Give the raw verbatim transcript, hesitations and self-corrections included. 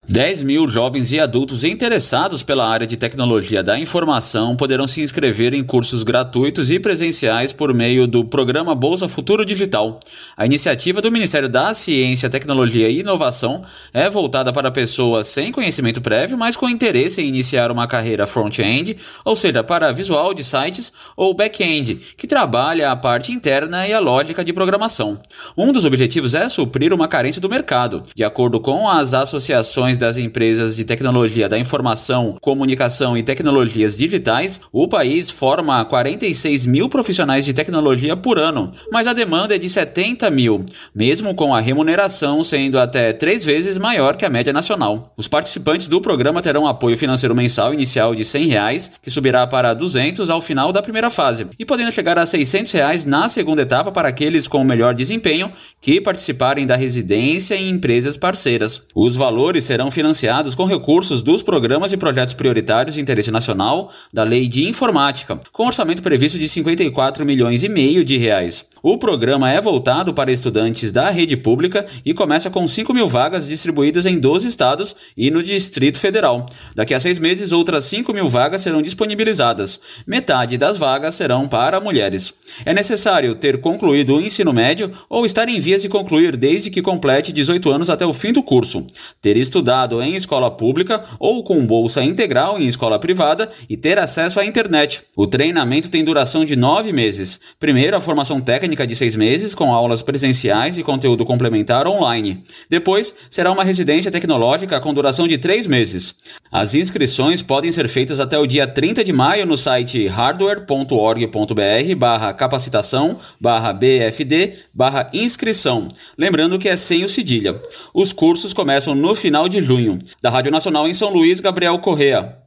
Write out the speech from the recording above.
dez mil jovens e adultos interessados pela área de tecnologia da informação poderão se inscrever em cursos gratuitos e presenciais por meio do programa Bolsa Futuro Digital. A iniciativa do Ministério da Ciência, Tecnologia e Inovação é voltada para pessoas sem conhecimento prévio, mas com interesse em iniciar uma carreira front-end, ou seja, para visual de sites, ou back-end, que trabalha a parte interna e a lógica de programação. Um dos objetivos é suprir uma carência do mercado. De acordo com as associações das empresas de tecnologia da informação, comunicação e tecnologias digitais, o país forma quarenta e seis mil profissionais de tecnologia por ano, mas a demanda é de setenta mil, mesmo com a remuneração sendo até três vezes maior que a média nacional. Os participantes do programa terão apoio financeiro mensal inicial de cem reais, que subirá para duzentos ao final da primeira fase, e podendo chegar a seiscentos reais na segunda etapa para aqueles com melhor desempenho que participarem da residência em empresas parceiras. Os valores serão financiados com recursos dos programas e projetos prioritários de interesse nacional da Lei de Informática, com orçamento previsto de cinquenta e quatro milhões e meio de reais. O programa é voltado para estudantes da rede pública e começa com cinco mil vagas distribuídas em doze estados e no Distrito Federal. Daqui a seis meses, outras cinco mil vagas serão disponibilizadas. Metade das vagas serão para mulheres. É necessário ter concluído o ensino médio ou estar em vias de concluir desde que complete dezoito anos até o fim do curso, ter estudado em escola pública ou com bolsa integral em escola privada e ter acesso à internet. O treinamento tem duração de nove meses. Primeiro, a formação técnica de seis meses, com aulas presenciais e conteúdo complementar online. Depois, será uma residência tecnológica com duração de três meses. As inscrições podem ser feitas até o dia trinta de maio no site hardware ponto org ponto br barra capacitação barra bfd barra inscrição. Lembrando que é sem o cedilha. Os cursos começam no final de junho. Da Rádio Nacional em São Luís, Gabriel Correa.